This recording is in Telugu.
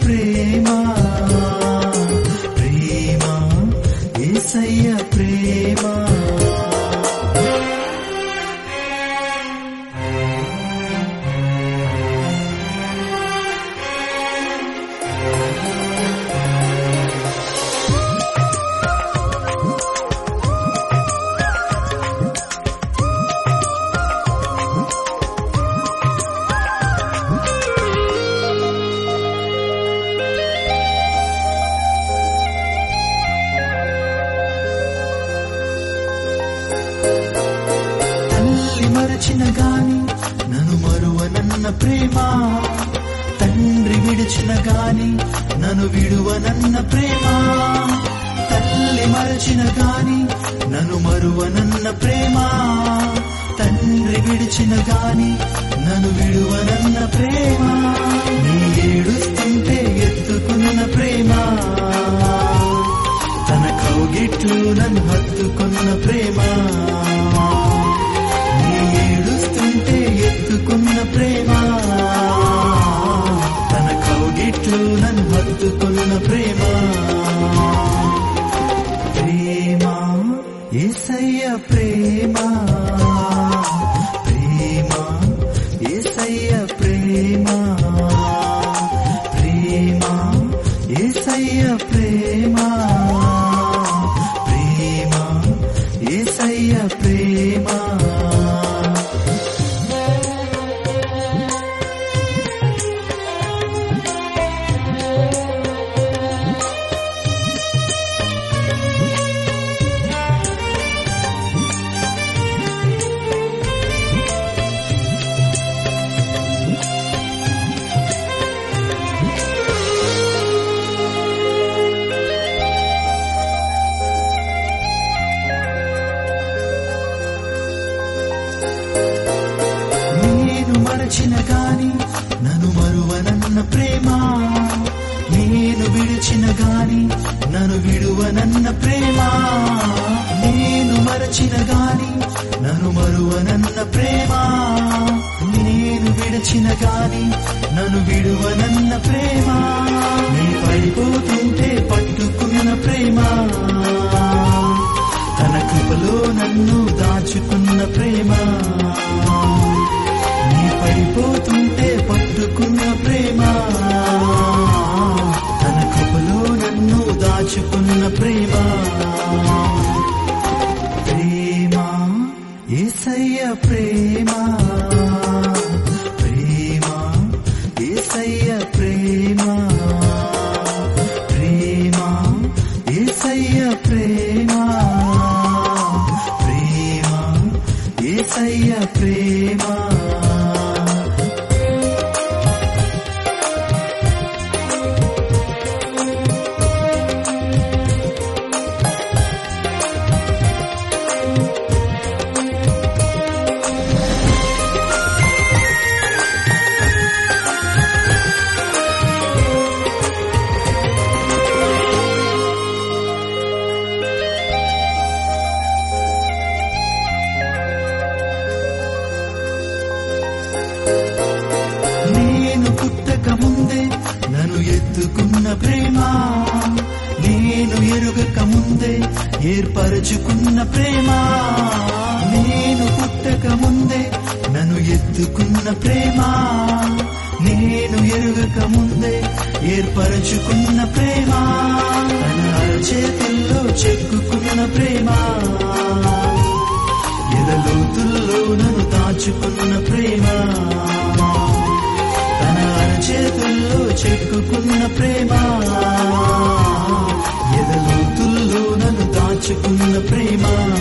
ప్రేమ ప్రేమ యేసయ్య ప్రేమ మరచిన గాని నన్ను మరువనన్న ప్రేమ తండ్రి విడిచిన గాని నన్ను విడువనన్న ప్రేమ తల్లి మరచిన గాని నన్ను మరువనన్న ప్రేమ తండ్రి విడిచిన గాని నన్ను విడువనన్న ప్రేమ నీ ఏడుస్తుంటే ఎత్తుకున్న ప్రేమ తన కౌగిట్లు నన్ను హత్తుకున్న ప్రేమ ఏడుస్తుంటే ఎత్తుకున్న ప్రేమ తన కౌగిట్లు నన్ను హత్తుకున్న ప్రేమ ప్రేమ యేసయ్య ప్రేమ ప్రేమ యేసయ్య ప్రేమ ప్రేమ యేసయ్య ప్రేమ ప్రేమ యేసయ్య ప్రేమ మరచిన గాని నన్ను మరువనన్న ప్రేమ నేను విడిచిన గాని నన్ను విడువనన్న ప్రేమ నేను మరచిన గాని నన్ను మరువనన్న ప్రేమ నేను విడిచిన గాని నన్ను విడువనన్న ప్రేమ నీ పడిపోతుంటే పట్టుకున్న ప్రేమ తన కృపలో నన్ను దాచుకున్న ప్రేమ పడిపోతుంటే పట్టుకున్న ప్రేమ తన కృపలో నన్ను దాచుకున్న ప్రేమ ప్రేమ యేసయ్య ప్రేమ ప్రేమ యేసయ్య ప్రేమ ప్రేమ యేసయ్య ప్రేమ ప్రేమ యేసయ్య ప్రేమ ముందే నన్ను ఎత్తుకున్న ప్రేమ నేను ఎరుగక ముందే ఏర్పరచుకున్న ప్రేమ నేను పుట్టక ముందే నన్ను ఎత్తుకున్న ప్రేమ నేను ఎరుగక ముందే ఏర్పరచుకున్న ప్రేమ తన అరచేతుల్లో చెక్కుకున్న ప్రేమ ఎదలోతుల్లో నన్ను దాచుకున్న ప్రేమ చేతుల్లో చెక్కుకున్న ప్రేమ ఎదలోతుల్లో నన్ను దాచుకున్న ప్రేమ